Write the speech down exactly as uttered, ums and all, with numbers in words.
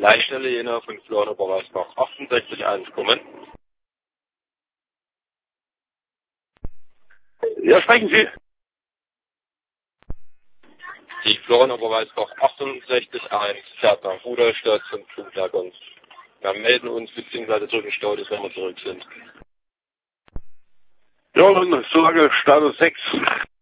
Leitstelle Jena von Florian Oberwaldsbach achtundsechzig eins kommen. Ja, sprechen Sie. Die Florian Oberwaldsbach achtundsechzig eins fährt nach Rudolstadt zum Fluglager und wir melden uns bzw. drücken Status, wenn wir zurück sind. Ja, dann sage Status sechs.